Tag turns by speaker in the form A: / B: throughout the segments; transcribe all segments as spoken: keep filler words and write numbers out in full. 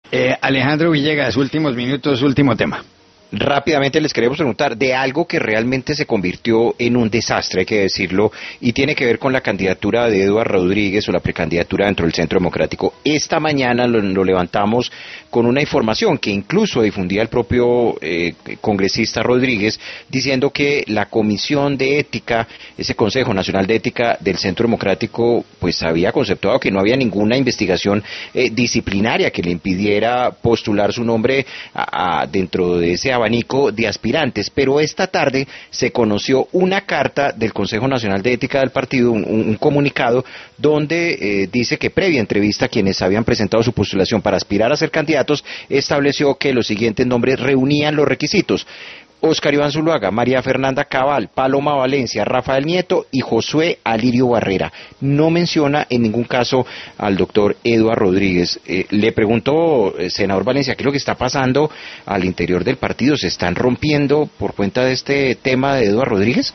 A: Eh, Alejandro Villegas, últimos minutos, último tema.
B: Rápidamente les queremos preguntar de algo que realmente se convirtió en un desastre, hay que decirlo, y tiene que ver con la candidatura de Eduardo Rodríguez o la precandidatura dentro del Centro Democrático. Esta mañana lo, lo levantamos con una información que incluso difundía el propio eh, congresista Rodríguez, diciendo que la Comisión de Ética, ese Consejo Nacional de Ética del Centro Democrático, pues había conceptuado que no había ninguna investigación eh, disciplinaria que le impidiera postular su nombre a, a, dentro de ese abanico de aspirantes, pero esta tarde se conoció una carta del Consejo Nacional de Ética del partido, un, un comunicado donde eh, dice que previa entrevista a quienes habían presentado su postulación para aspirar a ser candidatos, estableció que los siguientes nombres reunían los requisitos: Óscar Iván Zuluaga, María Fernanda Cabal, Paloma Valencia, Rafael Nieto y Josué Alirio Barrera. No menciona en ningún caso al doctor Eduardo Rodríguez. Eh, le pregunto, eh, senador Valencia, ¿qué es lo que está pasando al interior del partido? ¿Se están rompiendo por cuenta de este tema de Eduardo Rodríguez?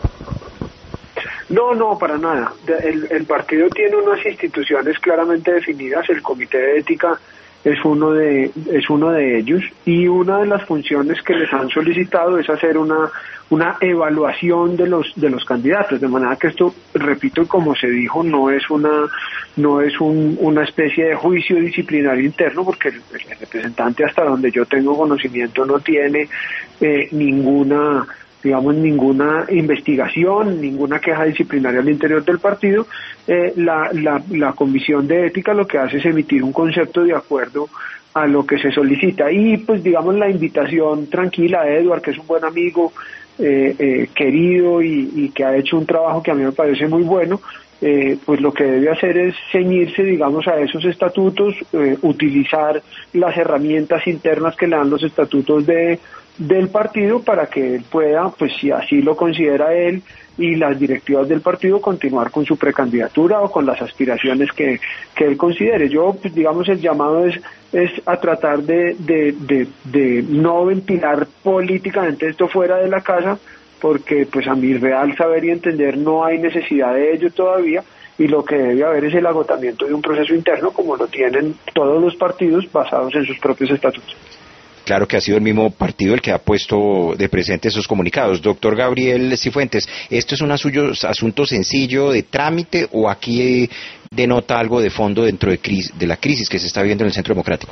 C: No, no, para nada. El, el partido tiene unas instituciones claramente definidas. El Comité de Ética es uno de es uno de ellos, y una de las funciones que les han solicitado es hacer una una evaluación de los de los candidatos, de manera que esto, repito, como se dijo, no es una no es un, una especie de juicio disciplinario interno, porque el, el representante, hasta donde yo tengo conocimiento, no tiene eh, ninguna digamos, ninguna investigación, ninguna queja disciplinaria al interior del partido. Eh, la, la, la Comisión de Ética lo que hace es emitir un concepto de acuerdo a lo que se solicita, y pues digamos la invitación tranquila a Eduardo, que es un buen amigo, eh, eh, querido y, y que ha hecho un trabajo que a mí me parece muy bueno. Eh, pues lo que debe hacer es ceñirse, digamos, a esos estatutos, eh, utilizar las herramientas internas que le dan los estatutos de del partido para que él pueda, pues si así lo considera él y las directivas del partido, continuar con su precandidatura o con las aspiraciones que, que él considere. Yo, pues digamos, el llamado es es a tratar de, de, de, de no ventilar políticamente esto fuera de la casa, porque pues a mi real saber y entender no hay necesidad de ello todavía, y lo que debe haber es el agotamiento de un proceso interno como lo tienen todos los partidos basados en sus propios estatutos.
B: Claro que ha sido el mismo partido el que ha puesto de presente esos comunicados. Doctor Gabriel Cifuentes, ¿esto es un asunto sencillo de trámite o aquí denota algo de fondo dentro de, crisis, de la crisis que se está viendo en el Centro Democrático?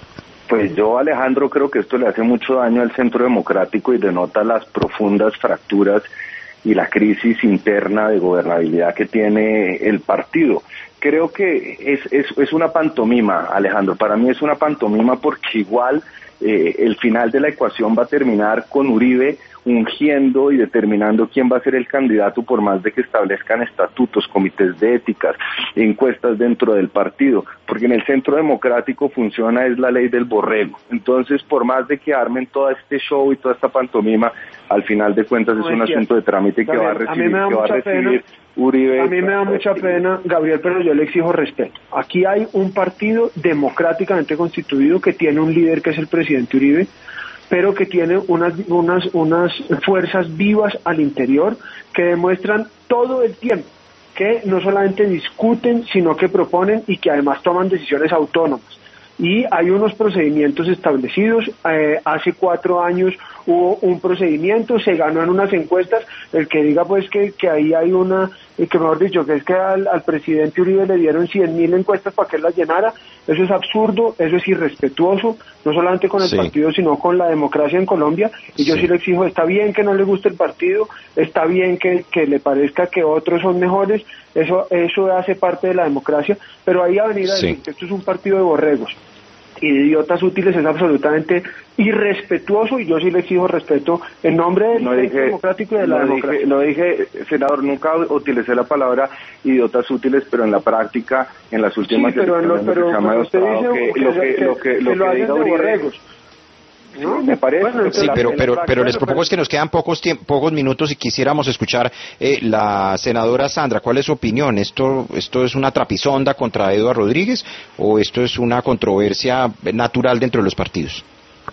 D: Pues yo, Alejandro, creo que esto le hace mucho daño al Centro Democrático y denota las profundas fracturas y la crisis interna de gobernabilidad que tiene el partido. Creo que es, es, es una pantomima, Alejandro. Para mí es una pantomima porque igual eh, el final de la ecuación va a terminar con Uribe ungiendo y determinando quién va a ser el candidato, por más de que establezcan estatutos, comités de éticas, encuestas dentro del partido, porque en el Centro Democrático funciona es la ley del borrego. Entonces, por más de que armen todo este show y toda esta pantomima, al final de cuentas no es un asunto de trámite que va a recibir, que va a recibir Uribe.
C: A mí me da mucha pena, Gabriel, pero yo le exijo respeto. Aquí hay un partido democráticamente constituido que tiene un líder que es el presidente Uribe, pero que tiene unas, unas, unas fuerzas vivas al interior que demuestran todo el tiempo que no solamente discuten, sino que proponen y que además toman decisiones autónomas. Y hay unos procedimientos establecidos. Eh, hace cuatro años hubo un procedimiento, se ganó en unas encuestas. El que diga pues que, que ahí hay una, eh, que mejor dicho, que es que al, al presidente Uribe le dieron cien mil encuestas para que él las llenara, eso es absurdo, eso es irrespetuoso, no solamente con el sí. partido, sino con la democracia en Colombia. Y yo sí. sí le exijo, está bien que no le guste el partido, está bien que, que le parezca que otros son mejores, eso, eso hace parte de la democracia, pero ahí a venir a decir sí. que esto es un partido de borregos y de idiotas útiles es absolutamente irrespetuoso, y yo sí le exijo respeto en nombre del
D: no dije,
C: democrático y de la
D: no
C: democracia.
D: Dije, no dije, senador, nunca utilicé la palabra idiotas útiles, pero en la práctica, en las últimas
C: sí, pero,
D: elecciones,
C: lo, pero,
D: se llama
C: pero usted dice
D: que,
C: que,
D: lo que,
C: que,
D: lo que,
C: que
D: lo
C: lo
D: que
C: hacen
D: diga
C: de
D: Uribe,
C: borregos.
D: ¿no? Me parece.
C: Bueno,
B: sí, pero, pero, pero les propongo
C: pero...
B: es que nos quedan pocos tiemp- pocos minutos y quisiéramos escuchar eh, la senadora Sandra. ¿Cuál es su opinión? ¿Esto esto es una trapisonda contra Eduardo Rodríguez o esto es una controversia natural dentro de los partidos?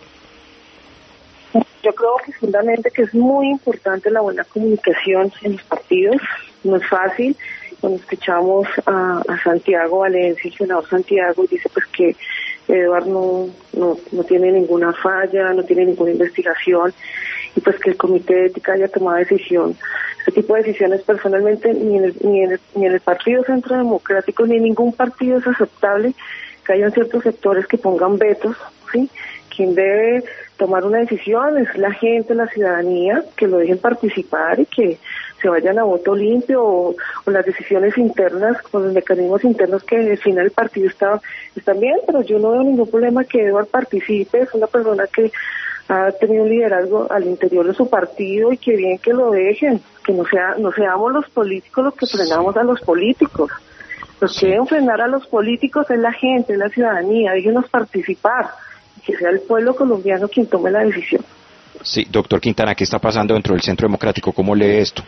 E: Yo creo profundamente que es muy importante la buena comunicación en los partidos. No es fácil. Cuando escuchamos a, a Santiago Valencia, el senador Santiago, dice pues que Eduardo no, no, no tiene ninguna falla, no tiene ninguna investigación, y pues que el comité de ética haya tomado decisión. Este tipo de decisiones personalmente ni en el, ni en el, ni en el Partido Centro Democrático ni en ningún partido es aceptable que hayan ciertos sectores que pongan vetos, ¿sí? Quien debe tomar una decisión es la gente, la ciudadanía, que lo dejen participar y que se vayan a voto limpio, o, o las decisiones internas, con los mecanismos internos que define el partido está, están bien, pero yo no veo ningún problema que Eduardo participe. Es una persona que ha tenido un liderazgo al interior de su partido, y que bien que lo dejen, que no sea, no seamos los políticos los que frenamos a los políticos. Los que deben frenar a los políticos es la gente, es la ciudadanía, déjenos participar, que sea el pueblo colombiano quien tome la decisión.
B: Sí, doctor Quintana, ¿qué está pasando dentro del Centro Democrático? ¿Cómo lee esto?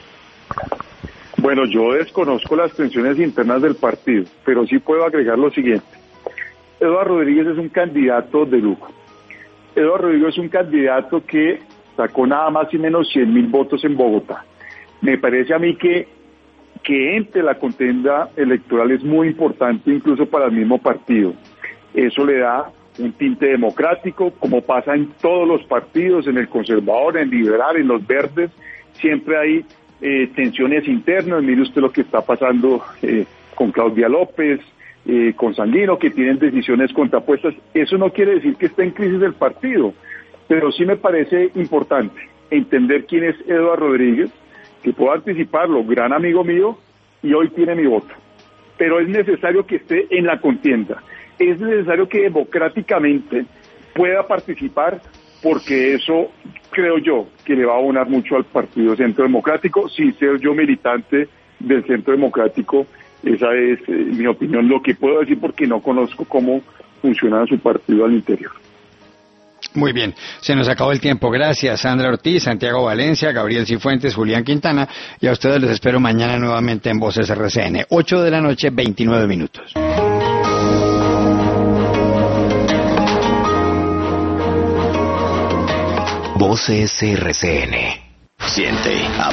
F: Bueno, yo desconozco las tensiones internas del partido, pero sí puedo agregar lo siguiente. Eduardo Rodríguez es un candidato de lujo. Eduardo Rodríguez es un candidato que sacó nada más y menos cien mil votos en Bogotá. Me parece a mí que, que entre la contienda electoral es muy importante, incluso para el mismo partido. Eso le da un tinte democrático, como pasa en todos los partidos, en el conservador, en el liberal, en los verdes, siempre hay eh, tensiones internas. Mire usted lo que está pasando eh, con Claudia López, eh, con Sandino, que tienen decisiones contrapuestas. Eso no quiere decir que esté en crisis el partido, pero sí me parece importante entender quién es Eduardo Rodríguez, que pueda anticiparlo, gran amigo mío, y hoy tiene mi voto. Pero es necesario que esté en la contienda. Es necesario que democráticamente pueda participar, porque eso creo yo que le va a abonar mucho al Partido Centro Democrático. Sin ser yo militante del Centro Democrático, esa es eh, mi opinión, lo que puedo decir, porque no conozco cómo funciona su partido al interior.
A: Muy bien, se nos acabó el tiempo. Gracias, Sandra Ortiz, Santiago Valencia, Gabriel Cifuentes, Julián Quintana, y a ustedes les espero mañana nuevamente en Voces R C N, ocho de la noche, veintinueve minutos.
G: Voces R C N. Siente.